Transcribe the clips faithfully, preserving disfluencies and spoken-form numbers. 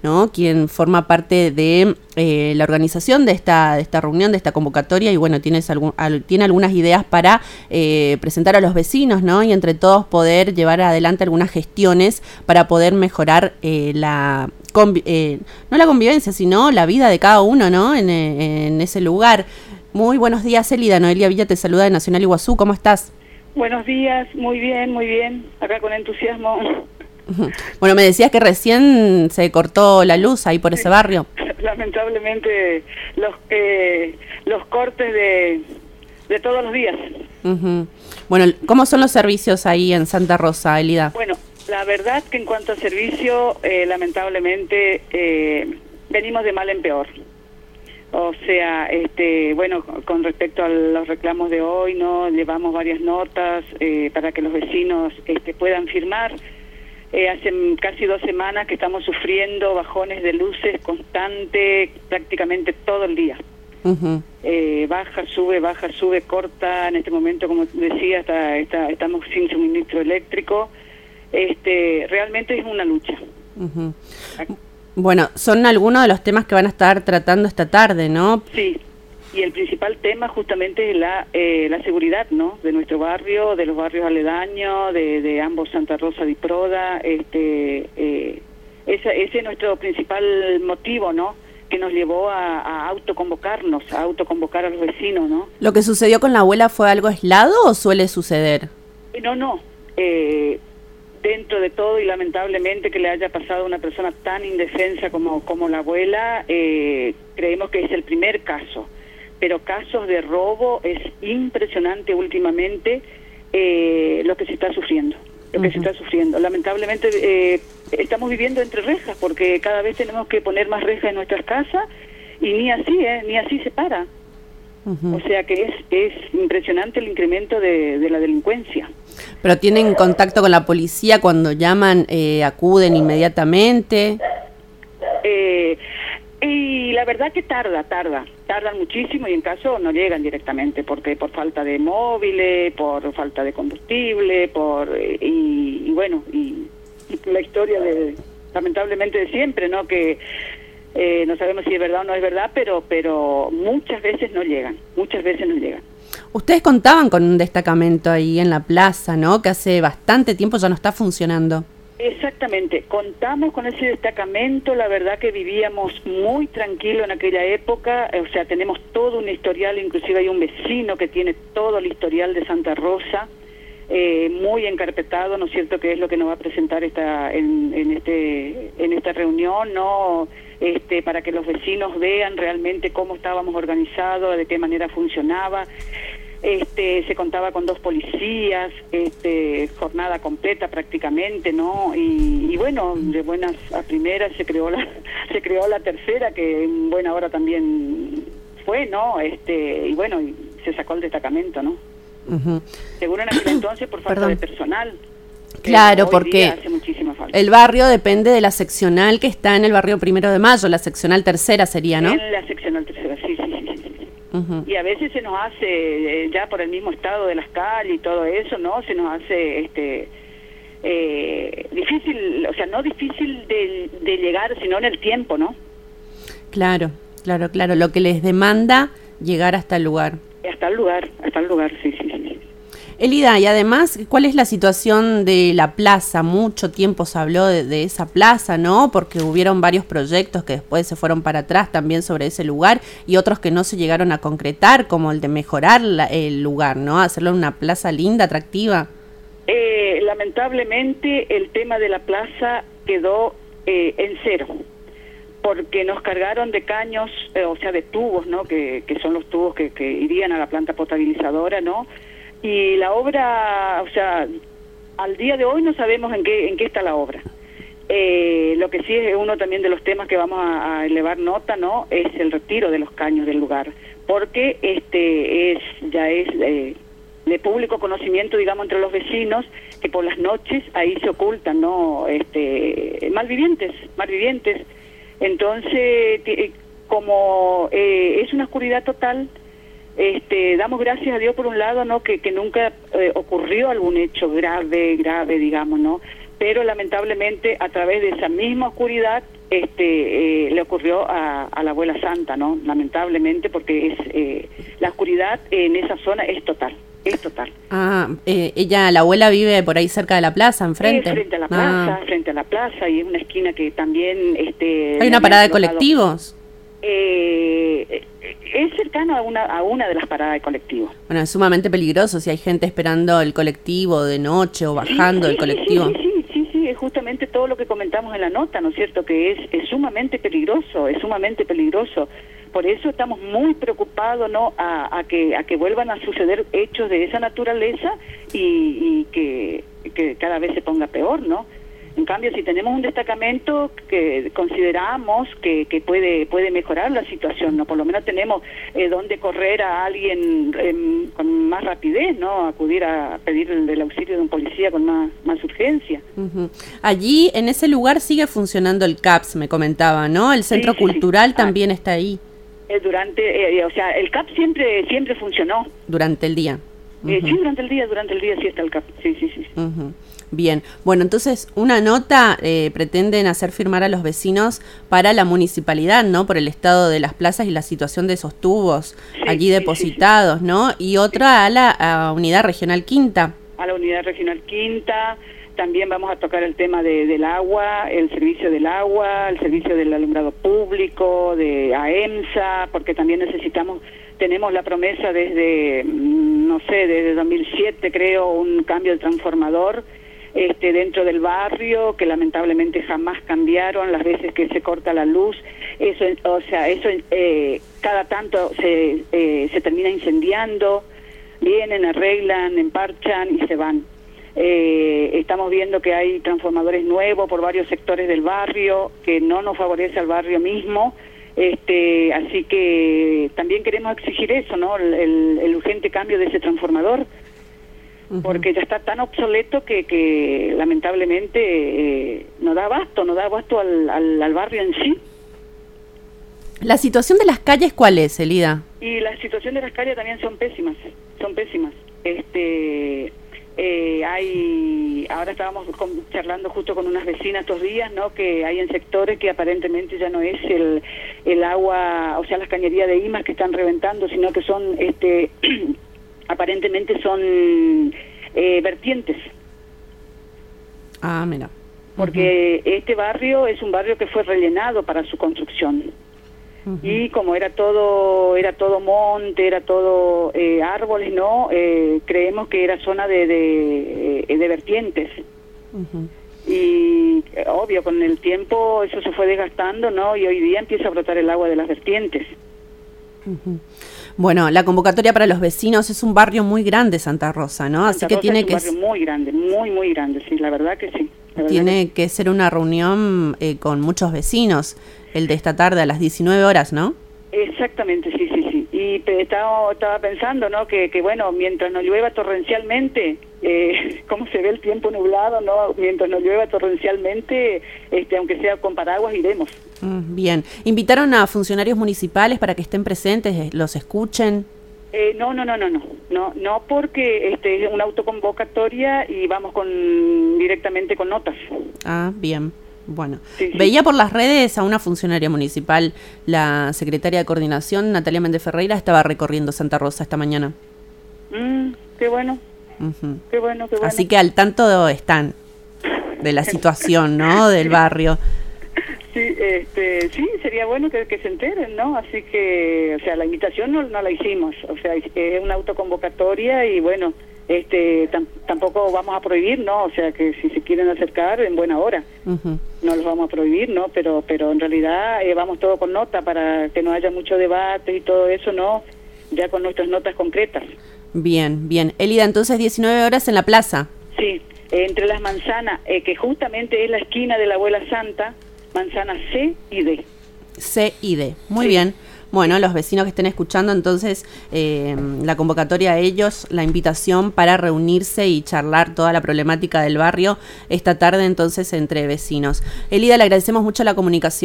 ¿no? Quien forma parte de eh, la organización de esta, de esta reunión, de esta convocatoria, y bueno, tienes algún, al, tiene algunas ideas para eh, presentar a los vecinos, ¿no? Y entre todos poder llevar adelante algunas gestiones para poder mejorar eh, la convi eh, no la convivencia, sino la vida de cada uno, ¿no? En, en ese lugar. Muy buenos días, Elida. Noelia Villa te saluda de Nacional Iguazú. ¿Cómo estás? Buenos días, muy bien, muy bien. Acá con entusiasmo. Bueno, me decías que recién se cortó la luz ahí por ese barrio. Lamentablemente los eh, los cortes de, de todos los días. Uh-huh. Bueno, ¿cómo son los servicios ahí en Santa Rosa, Elida? Bueno, la verdad que en cuanto a servicio, eh, lamentablemente eh, venimos de mal en peor. O sea, este, bueno, con respecto a los reclamos de hoy, no llevamos varias notas eh, para que los vecinos este, puedan firmar. Eh, hace casi dos semanas que estamos sufriendo bajones de luces constante, prácticamente todo el día. Uh-huh. eh, baja, sube, baja, sube, corta. En este momento, como decía, está, está, estamos sin suministro eléctrico. Este, realmente es una lucha. Uh-huh. Bueno, son algunos de los temas que van a estar tratando esta tarde, ¿no? Sí, y el principal tema justamente es la eh, la seguridad, ¿no? De nuestro barrio, de los barrios aledaños, de, de ambos Santa Rosa y Proda. Este, eh, ese, ese es nuestro principal motivo, ¿no? Que nos llevó a, a autoconvocarnos, a autoconvocar a los vecinos, ¿no? ¿Lo que sucedió con la abuela fue algo aislado o suele suceder? No, no. Eh, dentro de todo, y lamentablemente que le haya pasado a una persona tan indefensa como, como la abuela, eh, creemos que es el primer caso. Pero casos de robo es impresionante últimamente eh, lo que se está sufriendo. Lo que uh-huh. se está sufriendo. Lamentablemente eh, estamos viviendo entre rejas porque cada vez tenemos que poner más rejas en nuestras casas y ni así, eh, ni así se para. Uh-huh. O sea que es, es impresionante el incremento de, de la delincuencia. ¿Pero tienen contacto con la policía cuando llaman, eh, acuden inmediatamente? Eh, y la verdad que tarda, tarda, tardan muchísimo y en caso no llegan directamente porque por falta de móviles, por falta de combustible, por y, y bueno, y, y la historia de lamentablemente de siempre, ¿no? Que eh, no sabemos si es verdad o no es verdad, pero pero muchas veces no llegan, muchas veces no llegan. Ustedes contaban con un destacamento ahí en la plaza, ¿no? Que hace bastante tiempo ya no está funcionando. Exactamente, contamos con ese destacamento, la verdad que vivíamos muy tranquilo en aquella época, o sea, tenemos todo un historial, inclusive hay un vecino que tiene todo el historial de Santa Rosa, eh, muy encarpetado, ¿no es cierto?, que es lo que nos va a presentar esta en, en este en esta reunión, ¿no?, este, para que los vecinos vean realmente cómo estábamos organizados, de qué manera funcionaba. Este, se contaba con dos policías, este, jornada completa prácticamente, ¿no? Y, y bueno, de buenas a primeras se creó la se creó la tercera, que en buena hora también fue, ¿no? Este, y bueno, y se sacó el destacamento, ¿no? Uh-huh. Seguro en aquel entonces por falta Perdón. de personal. Claro, porque el barrio depende de la seccional que está en el barrio Primero de Mayo, la seccional tercera sería, ¿no? En la seccional tercera, sí, sí, sí, sí. Uh-huh. Y a veces se nos hace, eh, ya por el mismo estado de las calles y todo eso, ¿no? Se nos hace este eh, difícil, o sea, no difícil de, de llegar, sino en el tiempo, ¿no? Claro, claro, claro, lo que les demanda llegar hasta el lugar. Hasta el lugar, hasta el lugar, sí, sí, sí. Elida, y además, ¿cuál es la situación de la plaza? Mucho tiempo se habló de, de esa plaza, ¿no? Porque hubieron varios proyectos que después se fueron para atrás también sobre ese lugar y otros que no se llegaron a concretar, como el de mejorar la, el lugar, ¿no? Hacerlo una plaza linda, atractiva. Eh, lamentablemente el tema de la plaza quedó eh, en cero, porque nos cargaron de caños, eh, o sea, de tubos, ¿no? Que, que son los tubos que, que irían a la planta potabilizadora, ¿no? Y la obra, o sea, al día de hoy no sabemos en qué en qué está la obra. Eh, lo que sí es uno también de los temas que vamos a, a elevar nota, ¿no? Es el retiro de los caños del lugar, porque este es ya es eh, de público conocimiento, digamos, entre los vecinos, que por las noches ahí se ocultan, ¿no? Este, malvivientes, malvivientes. Entonces, como eh, es una oscuridad total. Este, damos gracias a Dios por un lado, ¿no? Que, que nunca eh, ocurrió algún hecho grave, grave, digamos, ¿no? pero lamentablemente a través de esa misma oscuridad este eh, le ocurrió a, a la abuela Santa, ¿no? Lamentablemente, porque es eh, la oscuridad en esa zona es total, es total. Ah, eh, ella, la abuela vive por ahí cerca de la plaza, enfrente. Eh, frente a la plaza, ah. frente a la plaza, y es una esquina que también este ¿Hay una parada de colectivos? Eh, es cercano a una a una de las paradas de colectivos. Bueno, es sumamente peligroso si hay gente esperando el colectivo de noche o bajando sí, sí, el colectivo. Sí, sí, sí, sí, sí, es justamente todo lo que comentamos en la nota, ¿no es cierto? Que es, es sumamente peligroso, es sumamente peligroso. Por eso estamos muy preocupados, ¿no? A, a que a que vuelvan a suceder hechos de esa naturaleza y, y que, que cada vez se ponga peor, ¿no? En cambio, si tenemos un destacamento que consideramos que, que puede puede mejorar la situación, ¿no? Por lo menos tenemos eh, donde correr a alguien eh, con más rapidez, ¿no? Acudir a pedir el, el auxilio de un policía con más, más urgencia. Uh-huh. Allí, en ese lugar, sigue funcionando el C A P S, me comentaba, ¿no? El Centro sí, sí, Cultural sí. también ah. está ahí. Eh, durante, eh, o sea, el C A P S siempre, siempre funcionó. Durante el día. Uh-huh. Eh, sí, durante el día, durante el día sí está el C A P S, sí, sí, sí. Uh-huh. Bien, bueno, entonces una nota eh, pretenden hacer firmar a los vecinos para la municipalidad, ¿no? Por el estado de las plazas y la situación de esos tubos sí, allí depositados, sí, sí. ¿no? Y otra a la a Unidad Regional Quinta. A la Unidad Regional Quinta, también vamos a tocar el tema de, del agua, el servicio del agua, el servicio del alumbrado público, de AEMSA, porque también necesitamos... Tenemos la promesa desde, no sé, desde dos mil siete creo, un cambio de transformador este, dentro del barrio, que lamentablemente jamás cambiaron las veces que se corta la luz. Eso, o sea, eso eh, cada tanto se, eh, se termina incendiando, vienen, arreglan, emparchan y se van. Eh, estamos viendo que hay transformadores nuevos por varios sectores del barrio, que no nos favorece al barrio mismo. Este, así que también queremos exigir eso, ¿no? El, el, el urgente cambio de ese transformador, uh-huh. porque ya está tan obsoleto que, que lamentablemente eh, no da abasto, no da abasto al, al, al barrio en sí. ¿La situación de las calles cuál es, Elida? Y la situación de las calles también son pésimas, son pésimas. Este... Eh, hay, ahora estábamos con, charlando justo con unas vecinas estos días, ¿no? Que hay en sectores que aparentemente ya no es el, el agua, o sea, las cañerías de Imas que están reventando, sino que son, este, aparentemente son eh, vertientes. Ah, mira. Porque uh-huh. este barrio es un barrio que fue rellenado para su construcción. Uh-huh. Y como era todo era todo monte, era todo eh, árboles, no eh, creemos que era zona de de, eh, de vertientes. Uh-huh. Y eh, obvio, con el tiempo eso se fue desgastando, no, y hoy día empieza a brotar el agua de las vertientes. Uh-huh. Bueno, la convocatoria para los vecinos, es un barrio muy grande, Santa Rosa, ¿no? Santa Así que Rosa tiene es un que barrio muy grande, muy muy grande, sí, la verdad que sí. Tiene que... que ser una reunión eh, con muchos vecinos, el de esta tarde a las diecinueve horas, ¿no? Exactamente, sí, sí, sí. Y te, estaba, estaba pensando, ¿no? Que, que bueno, mientras no llueva torrencialmente, eh, como se ve el tiempo nublado, ¿no? Mientras no llueva torrencialmente, este, aunque sea con paraguas, iremos. Mm, bien. ¿Invitaron a funcionarios municipales para que estén presentes, los escuchen? Eh, no, no, no, no, no, no, no, porque este es una autoconvocatoria y vamos con directamente con notas. Ah, bien, bueno. Sí, sí. Veía por las redes a una funcionaria municipal, la secretaria de coordinación, Natalia Méndez Ferreira, estaba recorriendo Santa Rosa esta mañana. Mm, qué bueno, uh-huh. qué bueno, qué bueno. Así que al tanto están de la situación, ¿no?, del barrio. Sí, este, sí, sería bueno que, que se enteren, ¿no? Así que, o sea, la invitación no, no la hicimos, o sea, es una autoconvocatoria y bueno, este, tam, tampoco vamos a prohibir, ¿no? O sea, que si se quieren acercar, en buena hora, uh-huh. no los vamos a prohibir, ¿no? Pero, pero en realidad eh, vamos todo con nota para que no haya mucho debate y todo eso, ¿no? Ya con nuestras notas concretas. Bien, bien. Elida, entonces diecinueve horas en la plaza. Sí, eh, entre las manzanas, eh, que justamente es la esquina de la Abuela Santa, manzana C y D. C y D, muy sí. bien. Bueno, los vecinos que estén escuchando, entonces, eh, la convocatoria a ellos, la invitación para reunirse y charlar toda la problemática del barrio esta tarde, entonces, entre vecinos. Elida, le agradecemos mucho la comunicación.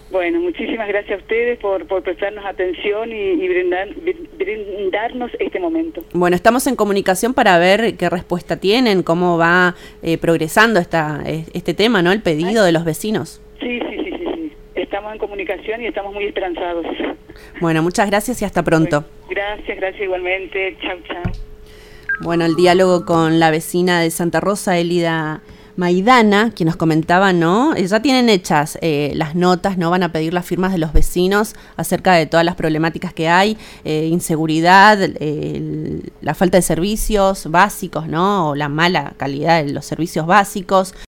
Bueno, muchísimas gracias a ustedes por, por prestarnos atención y, y brindar, brindarnos este momento. Bueno, estamos en comunicación para ver qué respuesta tienen, cómo va eh, progresando esta, este tema, ¿no? El pedido Ay. de los vecinos. Sí, sí, sí, sí, sí. Estamos en comunicación y estamos muy esperanzados. Bueno, muchas gracias y hasta pronto. Bueno, gracias, gracias igualmente. Chau, chau. Bueno, el diálogo con la vecina de Santa Rosa, Elida Maidana, quien nos comentaba, ¿no? Ya tienen hechas eh, las notas, ¿no? Van a pedir las firmas de los vecinos acerca de todas las problemáticas que hay, eh, inseguridad, eh, la falta de servicios básicos, ¿no? O la mala calidad de los servicios básicos.